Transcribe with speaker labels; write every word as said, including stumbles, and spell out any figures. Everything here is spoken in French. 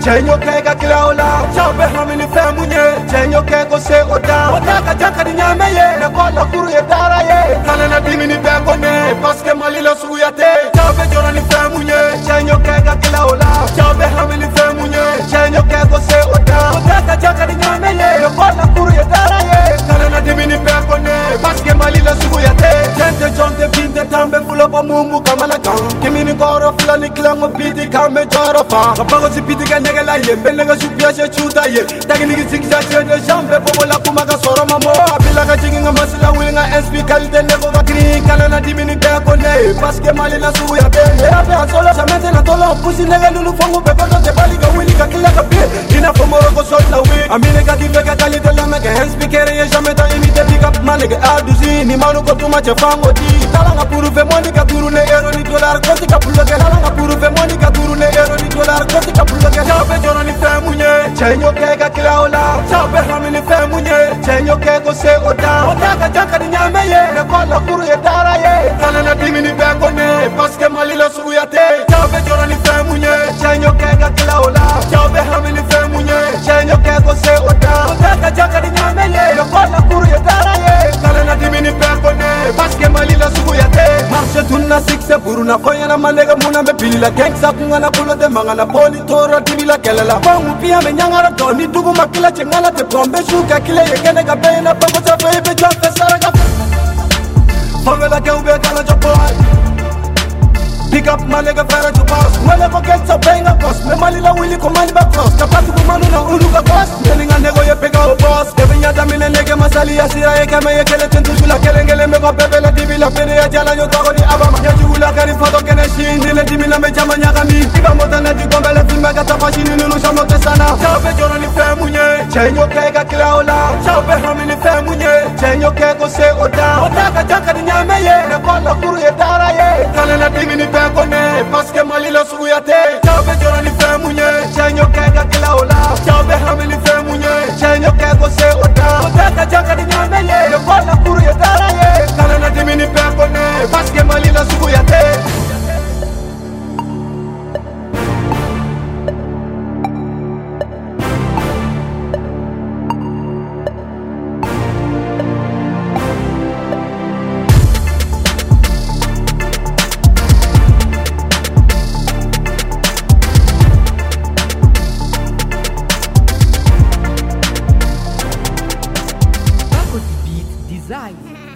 Speaker 1: Chenyo kega kila ola Chabe hamini femunye Chenyo kego se oda Otaka jaka di nyame ye Nekola kuru ye dara ye Kale na dimi ni beko ne Paske mali la sugu ya te Chabe jona ni femunye Chenyo kega kila ola Chabe hamini femunye Chenyo kego se oda Otaka jaka di nyame ye Nekola kuru ye dara ye Kale na dimi ni beko ne Paske mali la sugu ya te Tente jonte pinte tambe fulo pa mumu kamala kan Kimi ni goro fila ni kilango piti kame joro fa Kapago si piti ka nege la ye Mbele nga supia she chuta ye Tagi nigi zigza che de jambe Popo la kumaga soro mamo Apila ka jingi nga masila wili nga S P kalite nebo bakri Kale na dimi ni beko ne Paske mali la sugu ya te Era pe a solo Chamete na tolo Pusi nege lulu fongu Beko to te bali ka wili ka kila ka pe Ina fomoro ko sol la we Amine ka kife ka kalite la meke S P kere ye jameta imite pick up man nege aduzi Ni manu ko tuma che fango di Talanga puru fe moni ka turu ne ero ni dolar Kosi ka puloge Talanga puru fe moni ka turu ne ero ni dolar Kosi ka puloge Chabe jono ni fe munye Chenyo kega kila ola Chabe hami ni fe munye Chenyo kego se oda Otaka jaka ni nyame ye Nekola kuru ye dara ye Kale na dimi ni beko ne Paske mali la sugu ya te Chabe jono ni fe munye Chenyo kega kila ola Chabe hami ni fe munye Chenyo kego se oda Otaka jaka ni nyame ye Nekola kuru ye dara ye Kale na dimi ni beko ne Paske mali la sugu ya te Marche tunna sikse buru na koya na malega muna me pili la Gengsa kunga na kulo de manga na poli Toro tibi la kelela Pangu pia me nyangara doni Dugu makila chengala te pombe Shuka kile ye kene ka bena Pangu chafe ibe jwafe saraga Fangela ke ube kala jopoa Pick up my nigga fera to boss Mwele ko get sa benga boss Me mali la wili ko mali ba cross Kapatu kumanu na unuka boss Meninga nego ye pega o boss Kevin ya damine nege masali ya sira ye kame ye kele tentu shula kelengele me ko pepe la divi la pene ya jala nyo tago di abama Ya jula kari fato kene shindi le dimi na me chama nyaka mi Iba mota na di gombe le filme kata fashini nunu shamo te sana Chabe joro ni fe munye Chenyo kega kila ola Chabe hami ni fe munye Chenyo kego se oda Otaka jaka di nyame ye Nekola kuru ye dara ye Kale na dimi ni beko ne Paske mali la sugu ya te Chabe joro ni fe munye Chenyo kega kila ola Chabe hami ni fe munye Chenyo kego se oda Otaka jaka di nyame ye Nekola kuru ye dara ye Kale na dimi ni beko ne Paske mali la sugu ya te
Speaker 2: Beat Design.